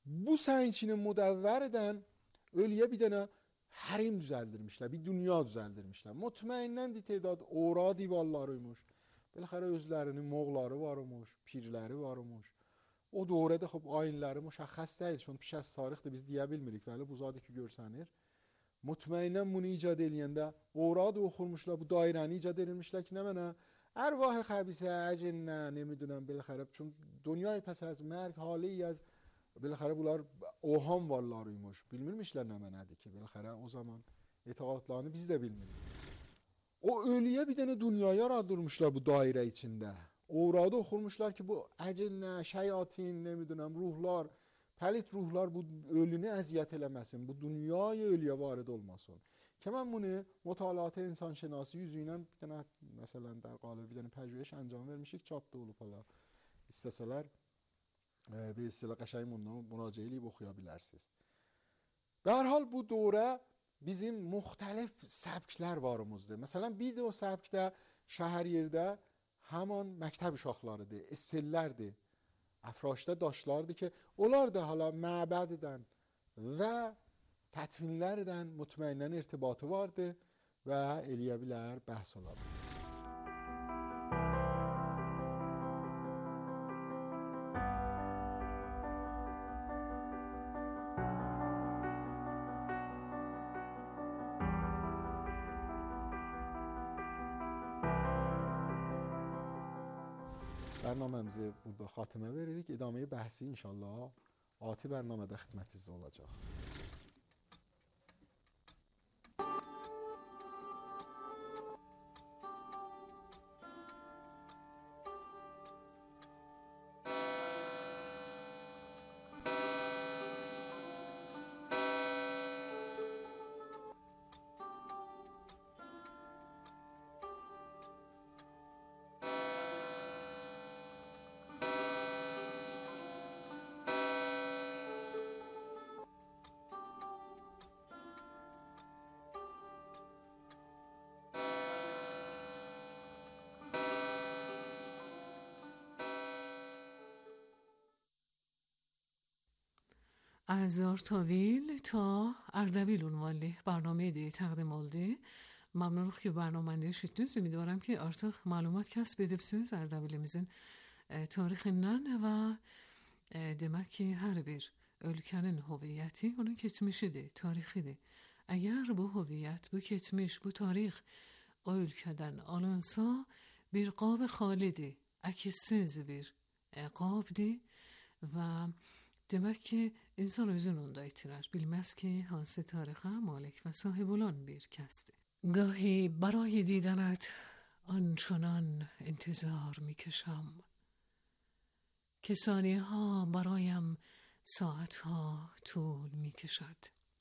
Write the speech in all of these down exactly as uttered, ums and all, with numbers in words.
Bu senin içine mudevver eden ölüye bir tane harim düzeldirmişler, bir dünya düzeldirmişler. Mutmainən bir tedad ora divarlarıymış. Belxərə özlərinin moğları varmış, pirləri varmış. O dövrədə xub ayinləri müşəxəs deyil. Çünki piş az tarixdə biz deyə bilmirik. Vəli bu zadı ki görsənir. Mutmainən bunu icad eləyəndə ora da oxurmuşlar, bu dairəni icad edilmişlər ki, nə mənə ərvah xəbisə, əcinnə, nemiddünəm belxərə. Çünki dünyayı pəs az mərg halı az belxərə bunlar ohan varlarıymış. Bilmirmişlər nə mənədir ki, belxərə o zaman etiqadlarını biz də bilmirik. O ölüye bir tane dünya yaradırmışlar bu daire içinde. Orada okurmuşlar ki bu əcinnə, şeyatin, nemidunəm, ruhlar, pəlit ruhlar bu ölünü əziyyət eləməsin, bu dünyaya ölüye varid olmasın. Ki mən bunu mutalaat-ı insanşinası yüzüyle bir tane mesela der qalib bir tane pəjüyeş əncam vermişik, çapda olub hala. İstəsələr e, bir istilə qəşəng bunu müraciə eləyib oxuya bilərsiniz. Be hər hal bu dövrə bizim muxtəlif səbklər varımızdır. Məsələn, bir də o səbkdə şəhər yerdə həman məktəb uşaqlarıdır, estellərdir, əfraşda daşlardır ki, onlar da hala məbəddən və tətvinlərdən mutmainən irtibatı vardır və eləyə bilər, bəhs olar. برنامemizi burada xatimə veririk. İdaməyi bəhsi inşallah ati bərnamədə xidmətinizdə olacaq. از آرتاویل تا اردبیل ünvanlı برنامه دی تقدیم oldu. Memnunum ki برنامه dinlediniz. Ümidiyorum ki artık malumat kasb edipsiniz Erdebilimizin e, tarihinden ve e, demek ki her bir ülkenin hüviyeti onun geçmişidir, tarihidir. Eğer bu hüviyet, bu geçmiş, bu tarih o ülkeden alınsa bir qab xalidir, əkissiz bir e, qabdir ve demek ki insan özünü onda itirer. Bilmez ki hansı tarihe malik ve sahip olan bir kəsdir. گاهی برای دیدنت آنچنان انتظار میکشم که ثانیه ها برایم ساعت ها طول میکشد.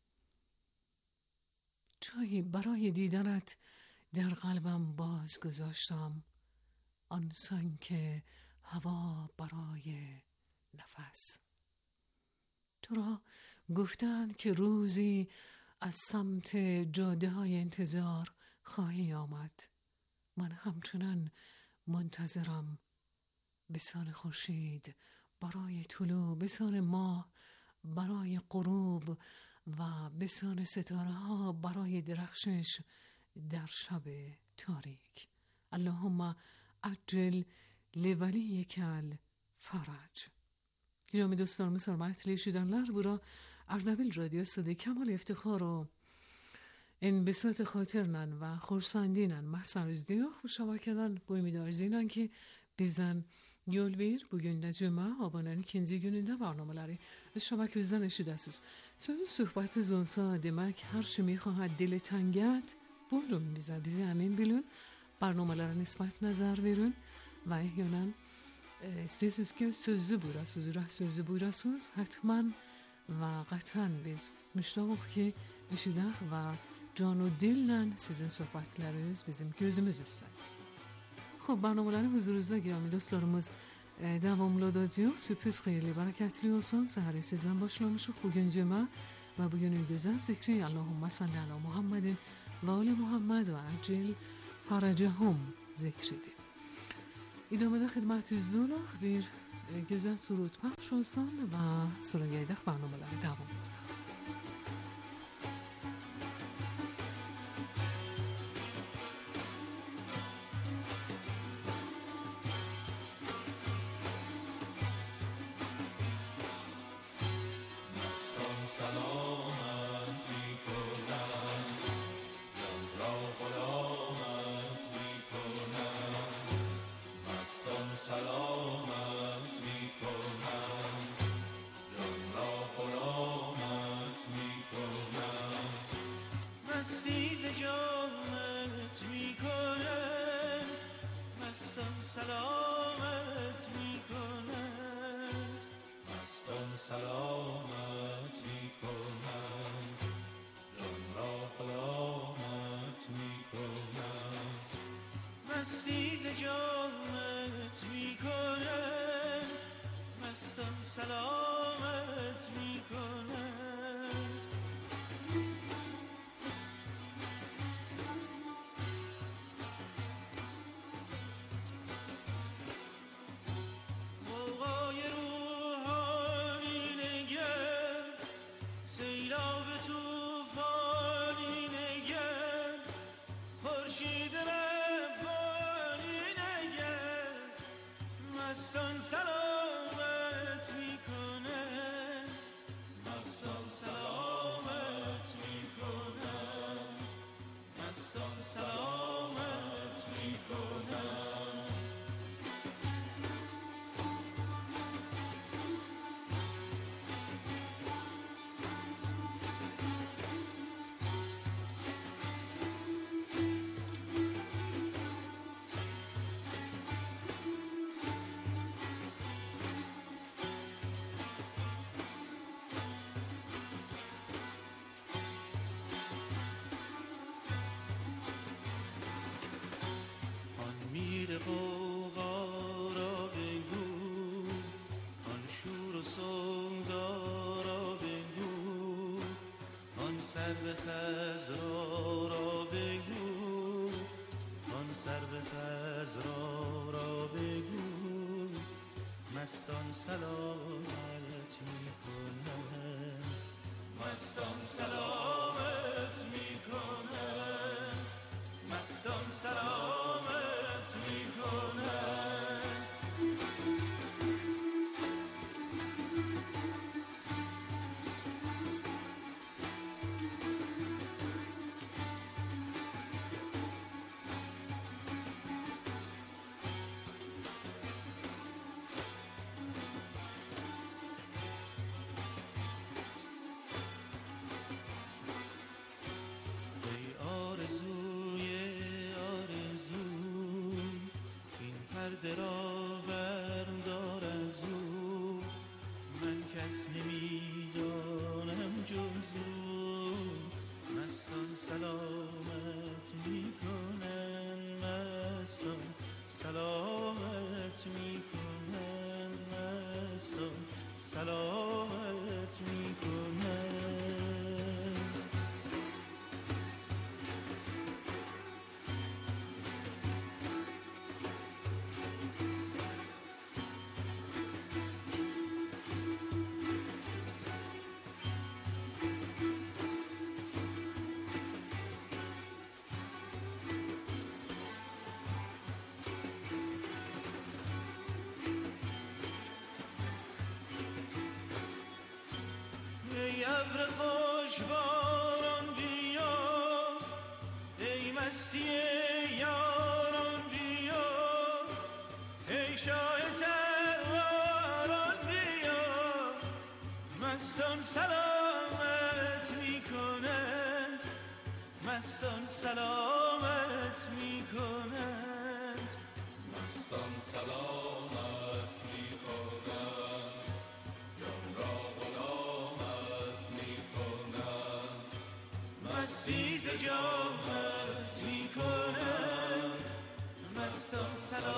جایی برای دیدنت در قلبم باز گذاشتم آنسان که هوا برای نفس. تو را گفتند که روزی از سمت جاده های انتظار خواهی آمد. من همچنان منتظرم بسان خورشید برای طلوع، بسان ماه برای غروب و بسان ستاره ها برای درخشش در شب تاریک. اللهم عجل لولیک الفرج. Girami dostlarımız, hürmetli eşidenler, bura Erdebil Radyosu'da Kemal İftihar o enbisat خاطرنن و خورسندینن محسن diyor. Bu şabakeden bu ümidi arzulan ki bizden yol ver. Bugün de cuma abanın ikinci gününde barnameleri از şabakemizden eşidəsiniz. Sözü sohbetiniz olsa demek her şey میخواهد دل تنگت buyurun bize bizi emin bilin. Barnamelere nisbet nazar verin ve احیانا istəyirsiniz ki sözlü buyurasınız, ürək sözlü buyurasınız, həttəmən və qətən biz müştaqıq ki eşidək və can و dillə sizin söhbətləriniz bizim gözümüz üstə. خب برنامه‌ları huzurunuzda girami dostlarımız devamlı olacaq. Sürpriz xeyirli, bərəkətli olsun. Səhəri sizdən başlamışıq bugün cümə və bugünün gözəl zikri Allahumma salli ala Muhammedin və ali Muhammed və acil faracahum zikridir. İdamada xidmətinizdə olaq bir Gözəl surud pəxş olsun və sonra gəldik proqramlara davam edək. ای ابر خوش باران بیا، ای مستی یاران بیا، ای شاه تروران بیا، مستان سلامت میکنند، مستان سلامت میکنند، مستان سلامت میکنند، جان را غلامت میکنند، مستی ز جامت میکنند، مستان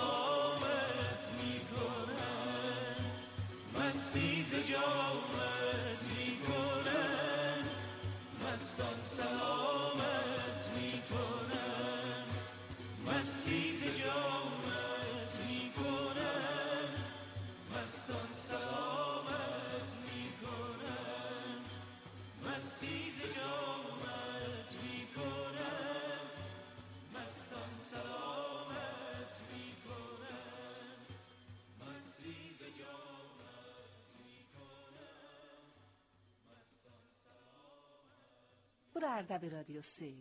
سلامت میکنند، مستی ز جامت میکنند، مستان سلامت میکنند، مستی ز جامت میکنند، مستان bura Ərdəbil Radiosu.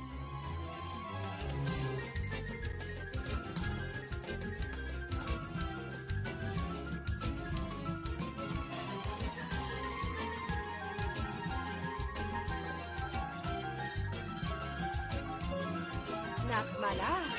نغملک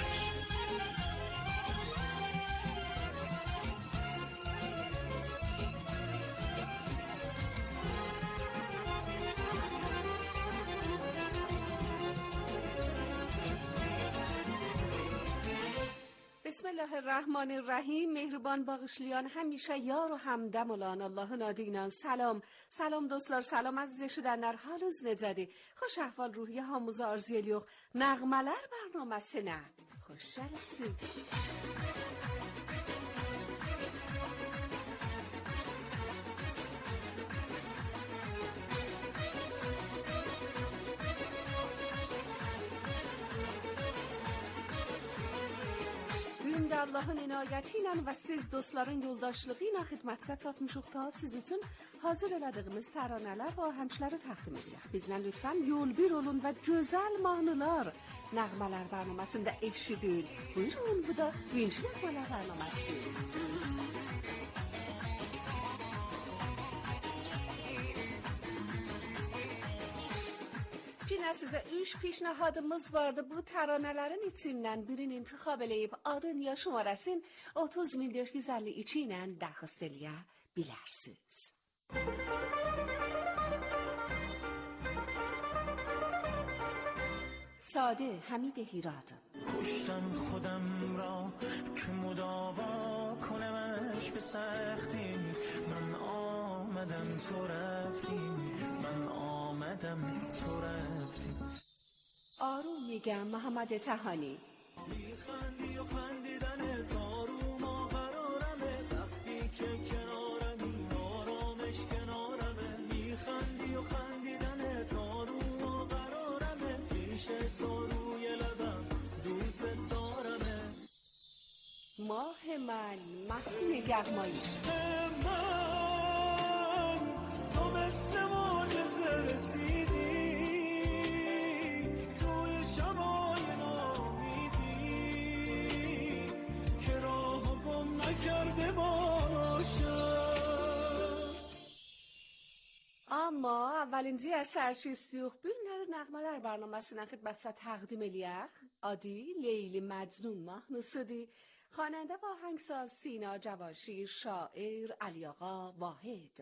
بسم الله الرحمن الرحیم. مهربان باغışlayan همیشه یار و همدم olan Allah'ın adıyla salam. Salam dostlar, salam aziz eşidənlər, halınız necədir? Xoş əhval ruhiyyə hamımıza arzu edirik. Nəğmələr bərnaməsinə xoş gələsiniz. Allah'ın inayəti ilə və siz dostların yoldaşlığı ilə xidmətinizə çatmışıq da siz üçün hazır elədiyimiz təranələr və ahəngləri təqdim edirik. Bizlə lütfən yol bir olun və gözəl mahnılar nəğmələr bərnaməsində eşidin. Buyurun, bu da Vinç Nəğmələr bərnaməsi. Yine size üç pişnahadımız vardı. Bu taranələrin içindən birini intikhab eləyib adın ya şumarəsin otuz min dörd yüz əlli iki ilə dərxist eləyə bilərsiniz. ساده حمید هیراد. کشتم خودم را که مداوا کنمش به سختی، من آمدم تو رفتی، من آمدم تو رفتی. آروم میگم محمد تهانی. میخندی و خندیدن آروم و قرارمه، وقتی که کنارمی آرامش کنارمه. میخندی و خندیدن آروم و قرارمه، پیش تو روی لبم دوست دارمه. ماه من مهدی گرمایی. من تو مثل معجزه رسیدی توی شبای نامیدی که راهو گم نکرده باشم. Amma əvvəlinci əsərçi istiyox Bülnər Nəğmələr bərnaməsinə xidmətinizə təqdim eləyək. Adı Leyli Məcnun mahnısıdır. خواننده و آهنگساز سینا جواشی، شاعر علی آقا واحد.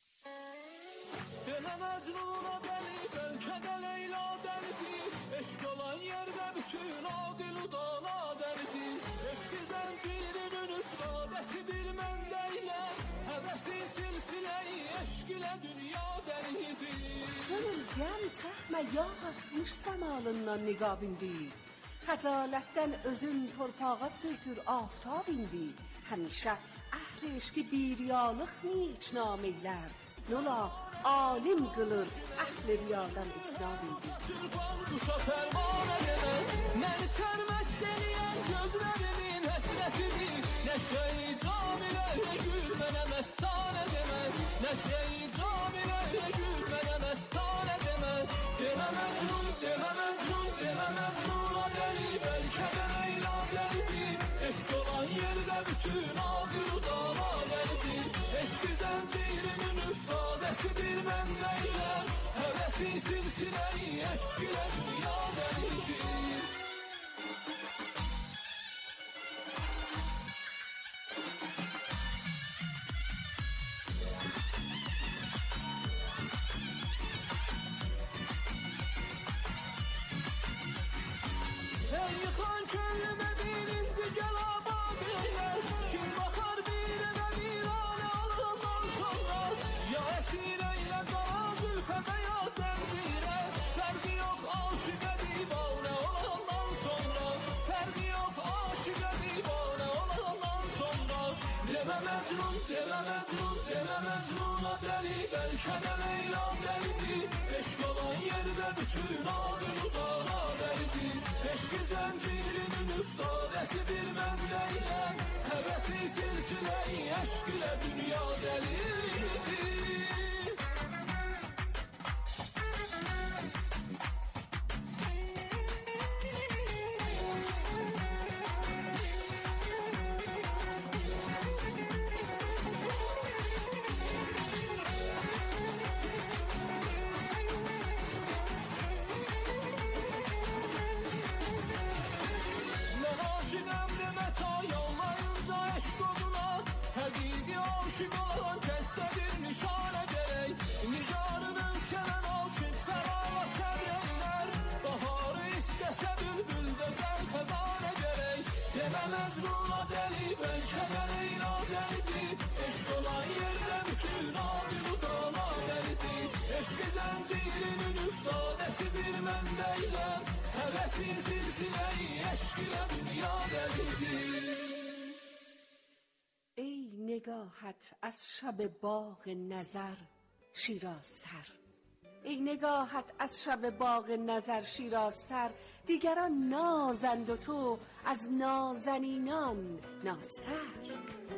دل مجنون و دلی بلکه لیلا دردی، عشق olan yerde bütün adil u dana derdi. Eski zincirin üstadesi bir mendeyle, hevesi silsileyi eşk ile dünya derdi. Gönül gəm çəkmə, yağ açmış cəmalından niqab indi. Xəcalətdən özün torpağa sürtür aftab indi. Həmişə əhl eşqi biryalıq niç nameylər. Nola alim qılır əhl riyadan isnab indi. Türban quşa fərman edəmə, məni sərməst eləyən gözlərimin həsrətidir. Nəşə-i camilərə gül mənə məstan edəmə, nəşə-i camilərə gül mənə məstan edəmə. Demə məcnun, demə məcnun, demə məcnun. Belki de Leyla derdi, eşk olan yerde bütün adil u dana derdi. Eşki zincirinin üstadesi bir mendeyle, hevesi silsileyi eşk ile dünya derdi. Ey yıkan köllüme birindi gel abad eyle, kim bakar birine virane alından sonra. Ya esir eyle kara zülfe beyaz enzire, ferdi yok aşık divane olandan sonra. Ferdi yok aşık divane olandan sonra. Deme mecnun, deme mecnun, deme mecnuna deli, belki de Leyla derdi. Eşk olan yerde bütün adil u dana derdi. Eşki zincirinin üstadesi bir mendeyle, hevesi silsileyi eşk ile dünya deli. ola deli, belki de Leyla delidir. Eşk olan yerde bütün adil udala delidir. Eşk zincirinin üstadesi bir mən deylem. Hevesin silsileyi eşk ile dünya delidir. ای نگاهت از شب باغ نظر شیرازتر، ای نگاهت از شب باغ نظر شیرازتر. دیگران نازند و تو از نازنینان نازتر.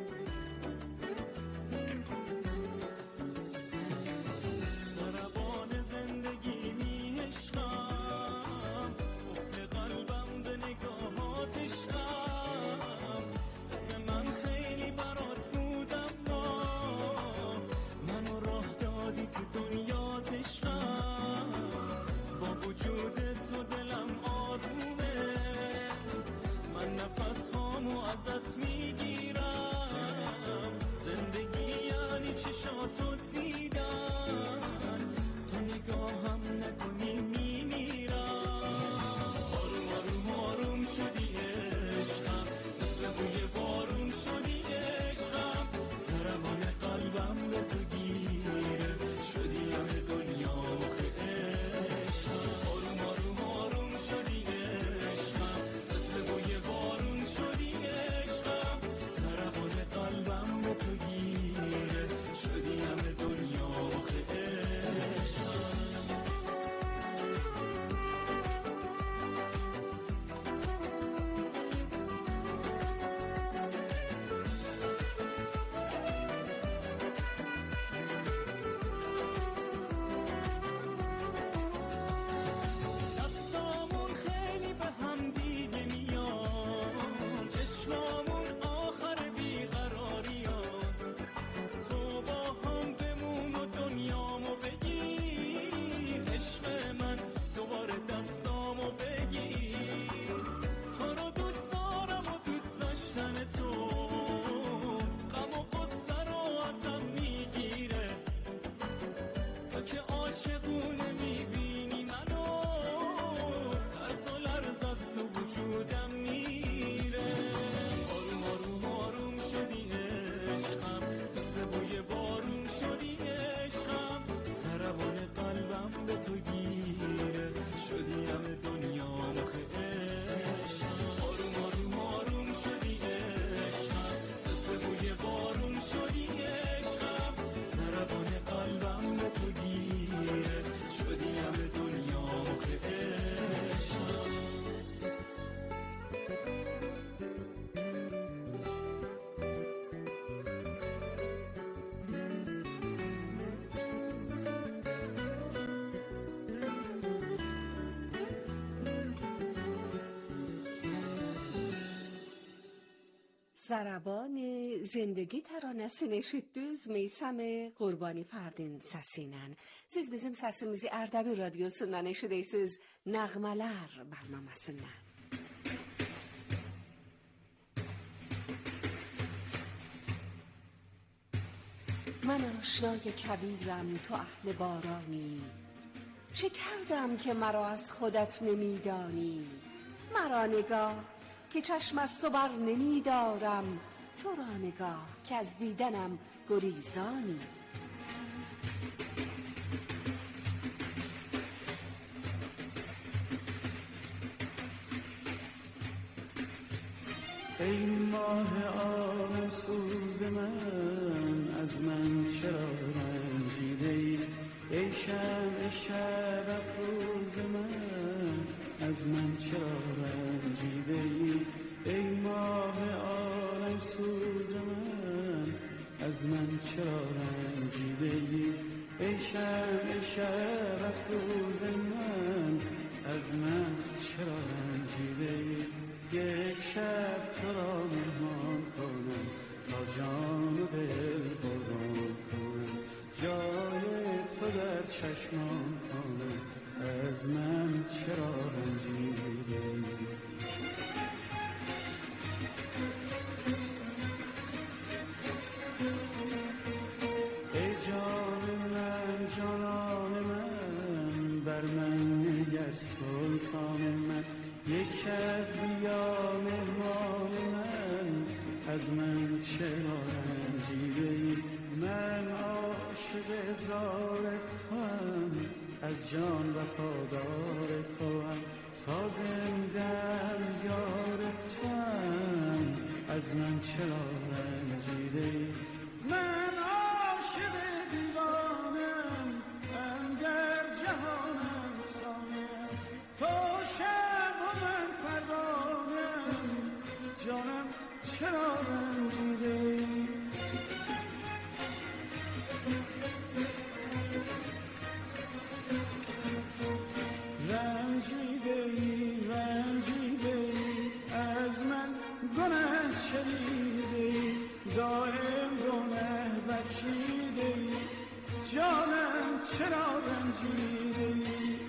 Zarabon zindagi taranəsi eşitdiniz. Meysam Qurbani Fərdin səsindən. Siz bizim səsimizi Ərdəbil radiosundan eşidirsiniz. Nəğmələr bərnaməsindən. من آشنای کبیرم، تو اهل بارانی. چه کردم که مرا از خودت نمیدانی؟ مرا نگاه که چشم از تو بر نمی دارم، تو را نگاه که از دیدنم گریزانی. ای ماه آرزوز من، از من چرا رنجیده ای؟ ای شمع شب افروز من، از من چرا رنجیده ای؟ ای ماه آرزوز من، از من چرا رنجیده ای؟ ای شمع شب افروز من، از من چرا رنجیده ای؟ یک شب تو را مهمان کنم، تا جان و دل قربان کنم، جای تو در چشمان کنم، از من چرا رنجیده ای؟ ای جان من، جانان من، بر من نگر سلطان من، یک شب بیا مهمان من، عاشق زار توام، از جان وفادار توام، تا زندم یار توام، از من چرا رنجیدی؟ من عاشق دیوانم، اندر جهانم سانم، تو شب و من پروانم، جانم چرا رنجیدی؟ رنجیدی رنجیدی از من گناه شدیدی، دائم گناه بخشیدی، جانم چرا رنجیدی؟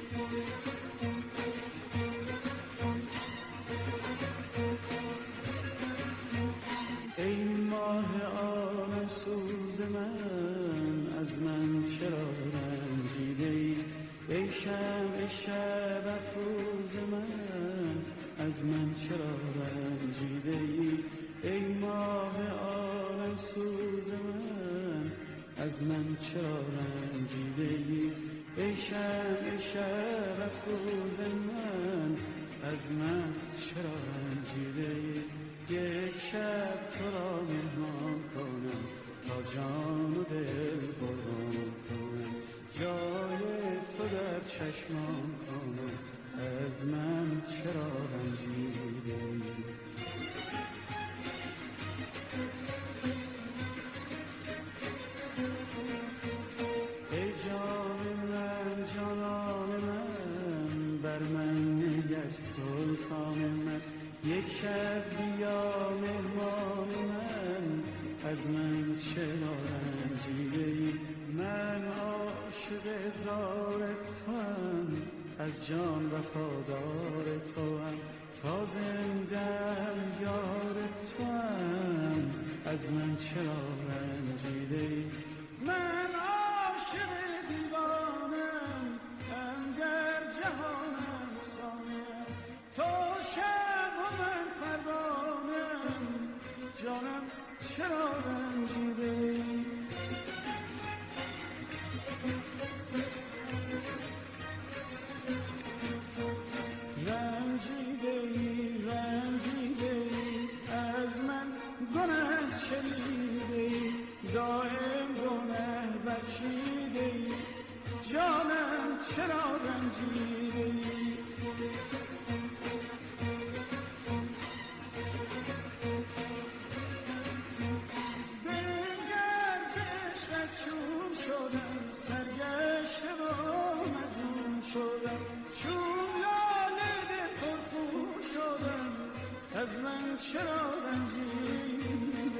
ای ماه آن سوز من، از من چرا رنجیدی؟ ای شمع شب افروز من، از من چرا رنجیدی؟ ای ماه عالم سوز من، از من چرا رنجیدی؟ ای شمع شب افروز من، از من چرا رنجیدی؟ یک شب تو را مهمان کنم، تا جان و دل قربان کنم، جای تو در چشمان کنم، از من چرا رنجیدی؟ ای جان من جانان من، بر من نگر سلطان من، یک شب بیا مهمان من، از من چرا رنجیدی؟ من عاشق زار توام، از جان وفادار توام، تا زندم یار توام، از من چرا رنجیدی؟ من عاشق دیوانم، اندر جهانم سانم، تو شب و من پروانم، جانم چرا رنجیدی؟ رنجیدی رنجیدی از من گناه شدیدی، دائم گناه بخشیدی، جانم چرا رنجیدی؟ بنگر ز عشقت چون شدم، سرگشته و مجنون شدم، چون لاله دل پرخون شدم، از من چرا رنجیدی؟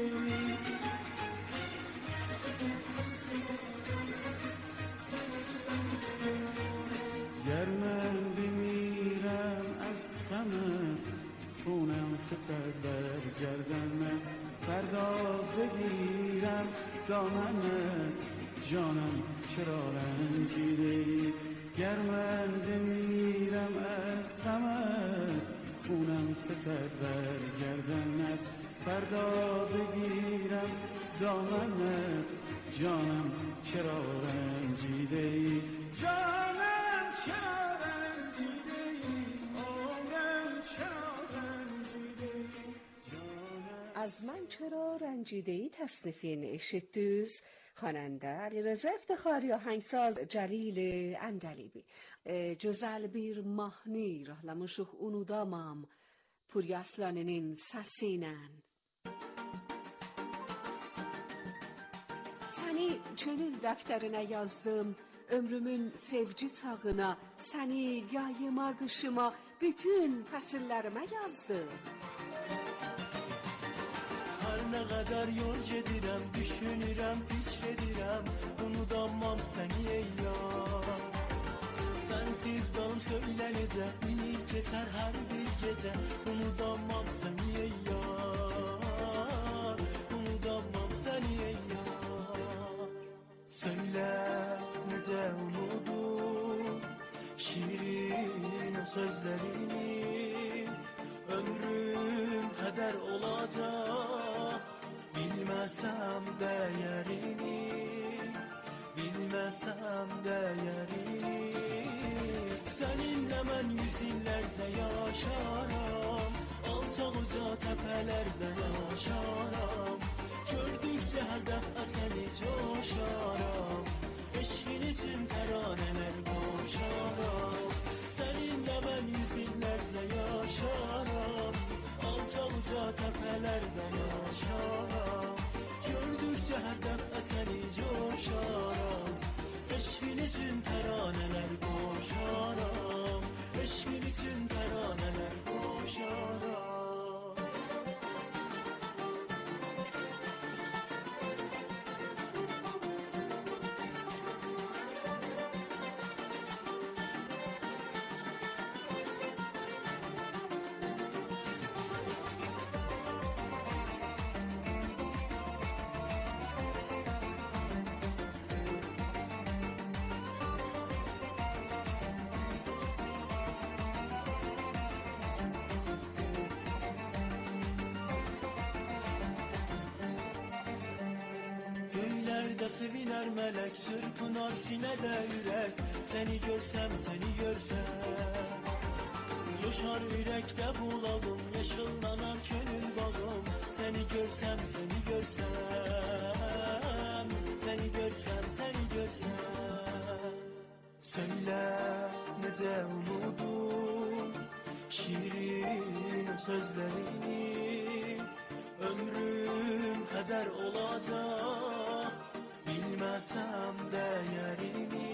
گر من بمیرم از غمت، خونم فتد بر گردنت، فردا بگیرم دامنت، جانم چرا رنجیدی؟ گر من بمیرم از غمت، خونم فتد بر گردنت، فردا بگیرم دامنت، جانم چرا رنجیدی؟ جانم چرا رنجیدی؟ عمرم چرا رنجیدی؟ از من چرا رنجیدی تصنیفی نشتوز خواننده علیرضا افتخاری، آهنگساز جلیل اندلیبی. Güzel bir mahnı rahlamuşuq unudamam Puri Aslanı'nın səsiyle. Səni könül dəftərinə yazdım, ömrümün sevgi çağına, səni yayıma, qışıma, bütün fəsillərimə yazdım. Her ne kadar yol gedirəm, düşünürəm, fikr edirəm, unudamam səni ey yar. Sensiz dalım söylenecek, minip geçer her bir gece, unudamam səni ey yar, unudamam səni ey yar. Söyle nece unudum şirin o sözlerini, ömrüm heder olacak bilmesem değerini, bilməsəm dəyərini. Səninlə mən yüz illərcə yaşaram, alçaq uca təpələrdə yaşaram. Gördükcə hər dəfə səni coşaram, eşqin üçün təranələr qoşaram. Səninlə mən yüz illərcə yaşaram, alçaq uca təpələrdə yaşaram. Gördükcə hər dəfə səni coşaram, eşqin üçün təranələr qoşaram, eşqin üçün təranələr qoşaram. Göylərdə sevinər mələk, çırpınar sinədə ürək. Səni görsəm, səni görsəm, coşar ürəkdə bulağım, yaşıllanar könül bağım. Səni görsəm, səni görsəm, səni görsəm, səni görsəm. Söylə necə unudum şirin sözlərini, ömrüm qədər olacaq, bilməsəm dəyərini,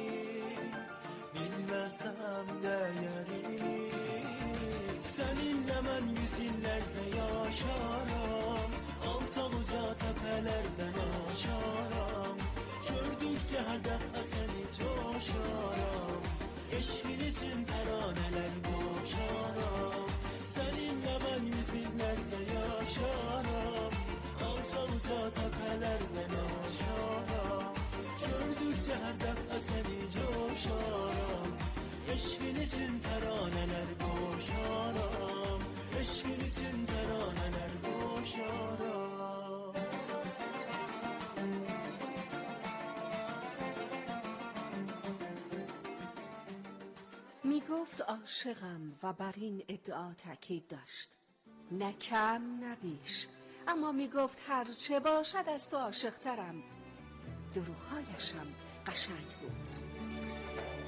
bilməsəm dəyərini. Səninlə mən yüz illərcə yaşaram, alçaq uca təpələrdən aşaram. Gördükcə hər dəfə səni coşaram, eşqin üçün təranələr qoşaram. Səninlə mən yüz illərcə yaşaram, alçaq uca təpələrdən aşaram. Gördükcə hər dəfə səni coşaram, eşqin üçün təranələr qoşaram, eşqin üçün təranələr qoşaram. می گفت عاشقم و بر این ادعا تاکید داشت، نه کم نه بیش، اما می گفت هر چه باشد از تو عاشق‌ترم. دروغ‌هایشم قشنگ بود.